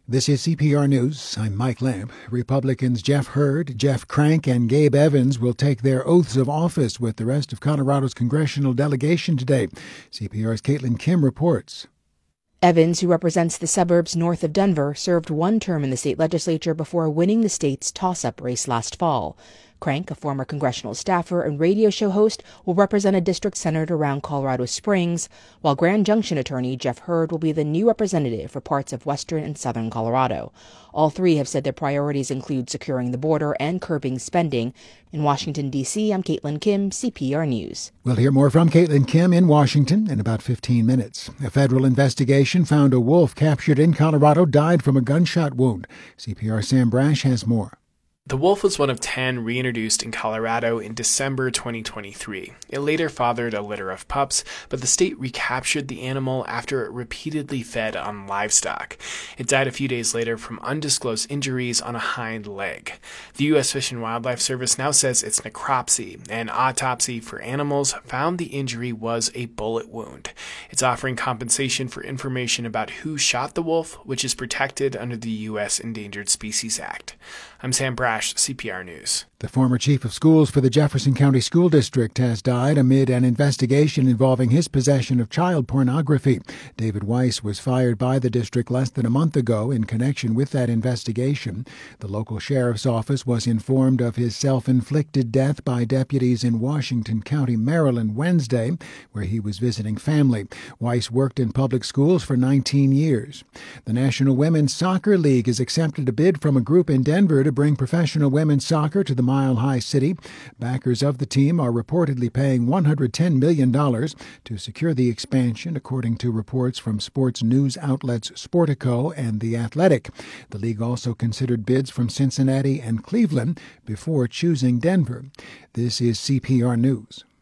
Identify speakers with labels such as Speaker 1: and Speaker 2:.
Speaker 1: This is CPR News. I'm Mike Lamb. Republicans Jeff Hurd, Jeff Crank, and Gabe Evans will take their oaths of office with the rest of Colorado's congressional delegation today. CPR's Caitlin Kim reports.
Speaker 2: Evans, who represents the suburbs north of Denver, served one term in the state legislature before winning the state's toss-up race last fall. Crank, a former congressional staffer and radio show host, will represent a district centered around Colorado Springs, while Grand Junction attorney Jeff Hurd will be the new representative for parts of western and southern Colorado. All three have said their priorities include securing the border and curbing spending. In Washington, D.C., I'm Caitlin Kim, CPR News.
Speaker 1: We'll hear more from Caitlin Kim in Washington in about 15 minutes. A federal investigation found a wolf captured in Colorado died from a gunshot wound. CPR Sam Brash has more.
Speaker 3: The wolf was one of 10 reintroduced in Colorado in December 2023. It later fathered a litter of pups, but the state recaptured the animal after it repeatedly fed on livestock. It died a few days later from undisclosed injuries on a hind leg. The U.S. Fish and Wildlife Service now says it's necropsy. An autopsy for animals found the injury was a bullet wound. It's offering compensation for information about who shot the wolf, which is protected under the U.S. Endangered Species Act. I'm Sam Brash, CPR News.
Speaker 1: The former chief of schools for the Jefferson County School District has died amid an investigation involving his possession of child pornography. David Weiss was fired by the district less than a month ago in connection with that investigation. The local sheriff's office was informed of his self-inflicted death by deputies in Washington County, Maryland, Wednesday, where he was visiting family. Weiss worked in public schools for 19 years. The National Women's Soccer League has accepted a bid from a group in Denver to bring professional women's soccer to the Mile High City. Backers of the team are reportedly paying $110 million to secure the expansion, according to reports from sports news outlets Sportico and The Athletic. The league also considered bids from Cincinnati and Cleveland before choosing Denver. This is CPR News.